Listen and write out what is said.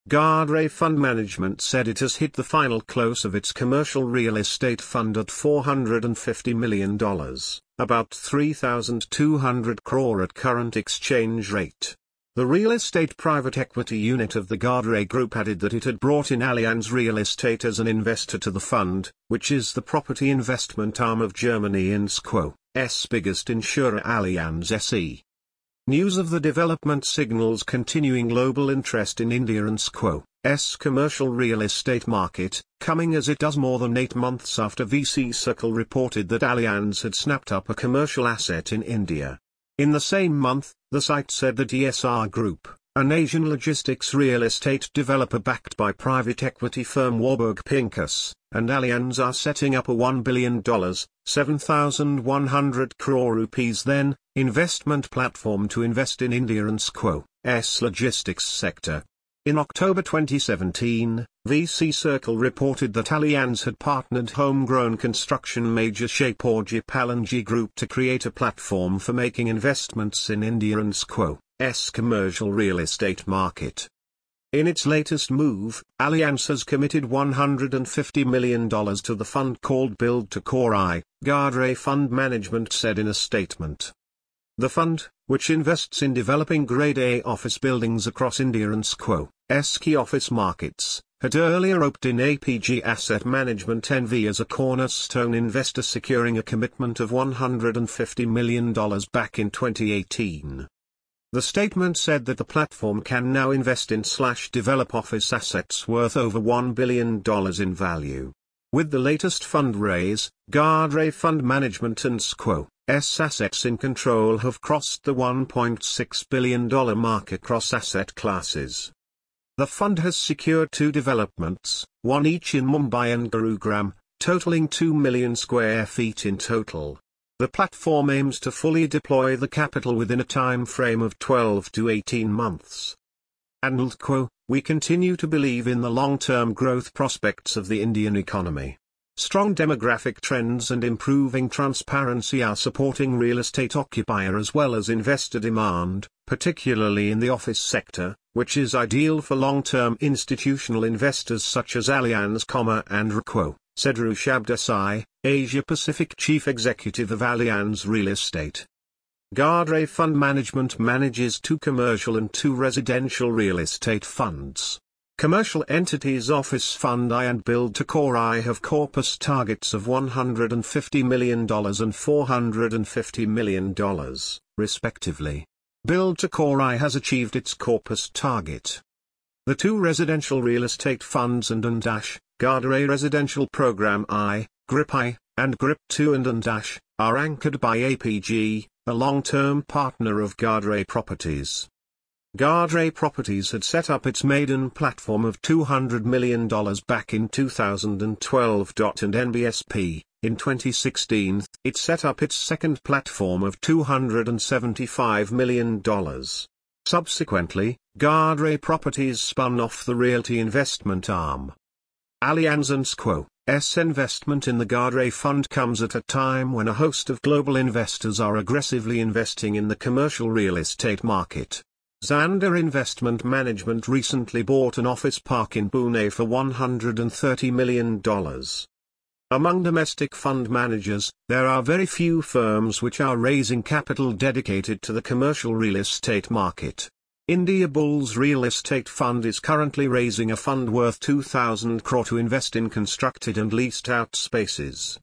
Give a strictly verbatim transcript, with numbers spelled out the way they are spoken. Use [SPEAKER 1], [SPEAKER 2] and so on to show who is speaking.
[SPEAKER 1] Guardray Fund Management said it has hit the final close of its commercial real estate fund at four hundred fifty million dollars, about three thousand two hundred crore at current exchange rate. The real estate private equity unit of the Guardray Group added that it had brought in Allianz Real Estate as an investor to the fund, which is the property investment arm of Germany and S C O's biggest insurer Allianz S E. News of the development signals continuing global interest in India and S C O's commercial real estate market, coming as it does more than eight months after V C Circle reported that Allianz had snapped up a commercial asset in India. In the same month, the site said that E S R Group, an Asian logistics real estate developer backed by private equity firm Warburg Pincus, and Allianz are setting up a one billion dollars, seven thousand one hundred crore rupees then, investment platform to invest in India and S C O's logistics sector. In October twenty seventeen, V C Circle reported that Allianz had partnered homegrown construction major Shapoorji Pallonji Group to create a platform for making investments in India and S C O's commercial real estate market. In its latest move, Allianz has committed one hundred fifty million dollars to the fund called Build to Core I, Guardray Fund Management said in a statement. The fund, which invests in developing Grade A office buildings across India and S C O's key office markets, had earlier roped in A P G Asset Management N V as a cornerstone investor, securing a commitment of one hundred fifty million dollars back in twenty eighteen. The statement said that the platform can now invest in slash develop office assets worth over one billion dollars in value. With the latest fundraise, Guardray Fund Management and S C O's assets in control have crossed the one point six billion dollars mark across asset classes. The fund has secured two developments, one each in Mumbai and Gurugram, totaling two million square feet in total. The platform aims to fully deploy the capital within a time frame of twelve to eighteen months. And we continue to believe in the long-term growth prospects of the Indian economy. Strong demographic trends and improving transparency are supporting real estate occupier as well as investor demand, particularly in the office sector, which is ideal for long-term institutional investors such as Allianz, and R C O, said Rushabh Desai, Asia Pacific Chief Executive of Allianz Real Estate. Guardray Fund Management manages two commercial and two residential real estate funds. Commercial entities Office Fund I and Build to Core I have corpus targets of one hundred fifty million dollars and four hundred fifty million dollars, respectively. Build to Core I has achieved its corpus target. The two residential real estate funds and and Dash, Guardray Residential Program I, G R I P I, and G R I P two and and Dash, are anchored by A P G, a long-term partner of Guardray Properties. Guardray Properties had set up its maiden platform of two hundred million dollars back in two thousand twelve. And N B S P, in twenty sixteen, it set up its second platform of two hundred seventy-five million dollars. Subsequently, Guardray Properties spun off the realty investment arm. Allianz and S C O's investment in the Guardray Fund comes at a time when a host of global investors are aggressively investing in the commercial real estate market. Zander Investment Management recently bought an office park in Pune for one hundred thirty million dollars. Among domestic fund managers, there are very few firms which are raising capital dedicated to the commercial real estate market. Indiabulls Real Estate Fund is currently raising a fund worth two thousand crore to invest in constructed and leased out spaces.